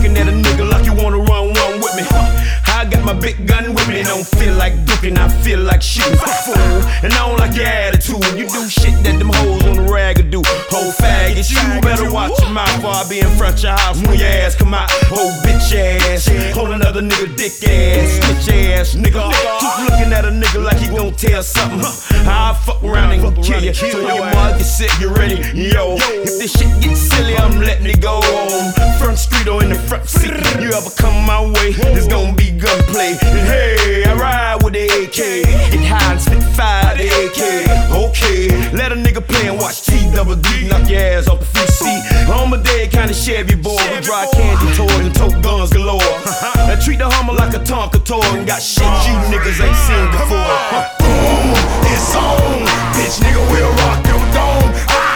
looking at a nigga like you wanna run one with me. I got my big gun with me. Don't feel like duking, I feel like shooting. Fool, and I don't like your attitude. You do shit that them hoes on the rag do. Whole faggot, you better watch your mouth while I be in front of your house when your ass come out. Whole bitch ass, hold another nigga dick ass, bitch ass nigga. Keep looking at a nigga like he gon' tell something. I'll fuck around and kill you. So your mother get sick, you ready? Yo, if this shit gets silly, I'm letting it go on front street or in the front seat. You ever come my way, it's gon' be gunplay. And hey, I ride with the AK, get high and spit fire the AK. Okay, let a nigga play and watch T-double-D knock your ass off the free seat. I'm a dead kind of Chevy boy with dry candy toys and tote guns galore. And treat the Hummer like a Tonka toy and got shit you niggas ain't seen before. Boom, it's on, bitch nigga will rock your dome.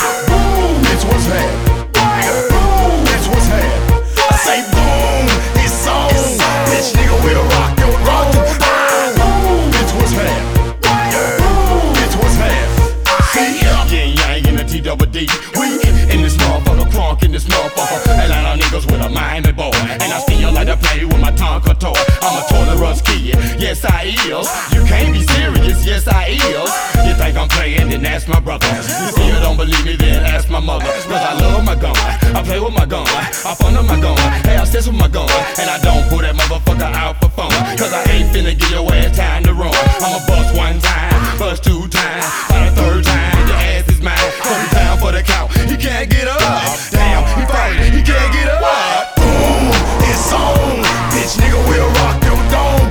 Boom, bitch what's happening? Boom, bitch what's happening? I say boom, it's on, bitch nigga will rock your dome. Boom, bitch what's happening? Boom, bitch what's happening? Yeah, in the T-double-D. We in this motherfucker, crunk in this motherfucker. A lot of niggas with a Miami boy, and I still like to play with my Tonka toy. I'm a tolerance kid, yes I is. You can't be serious, yes I is. You think I'm playing, then ask my brother. You still don't believe me, then ask my mother. Cause I love my gun, I play with my gun, I fun with my gun, have sex with my gun. And I don't put that motherfucker out for fun. Cause I ain't finna give your ass time to run. I'ma bust one time, bust two times, by the third time, your ass is mine. Come down for the count, he can't get up. Damn, he fighting, he can't get up. Boom, it's on, bitch nigga will rock your dome.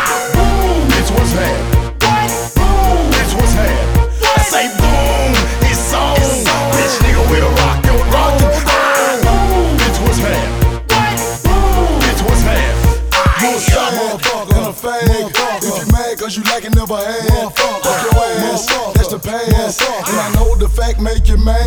Boom, bitch what's happening? Boom, bitch what's happening? I say boom, it's on, bitch nigga will rock your dome. Boom, bitch what's happening? Boom, bitch what's happening? You a shot motherfucker and a fag. If you mad cause you like it never had, fuck your ass, that's the past. And I know the fact make you mad.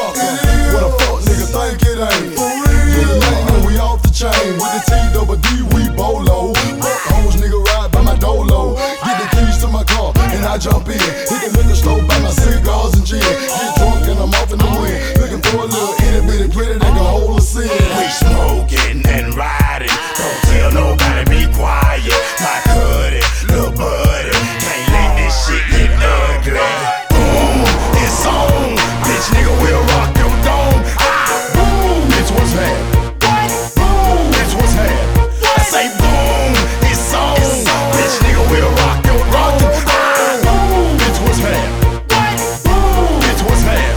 What a fuck nigga think it ain't. You the name and we off the chain. With the T-double-D we bolo. Fuck hoes nigga ride by my dolo. Get the keys to my car and I jump in. Hit the liquor store buy my cigars and gin. Get drunk and I'm off in the wind. Looking for a little itty bitty pretty that can hold a sin. We smoking and riding, don't tell nobody, be quiet. My cutie, little buddy, can't let this shit get ugly. Boom, it's on, bitch nigga will rock your dome. Boom, bitch what's happening? Boom, bitch what's happening? I say boom, it's on, bitch nigga will rock your dome. Boom, bitch what's happening? Boom, bitch what's happening?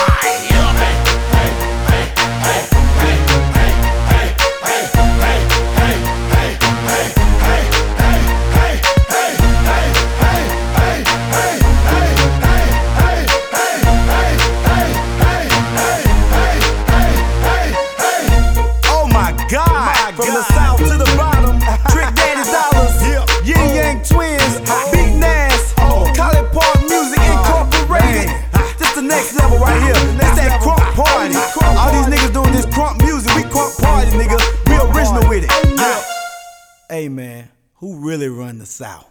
From the south to the bottom, Trick Daddy Dollars, Yin Yang Twins, Big Nas, College Park Music Incorporated. This the next level right here. That's that crunk party. All these niggas doing this crunk music. We crunk party, nigga. We original with it. Hey man, who really run the South?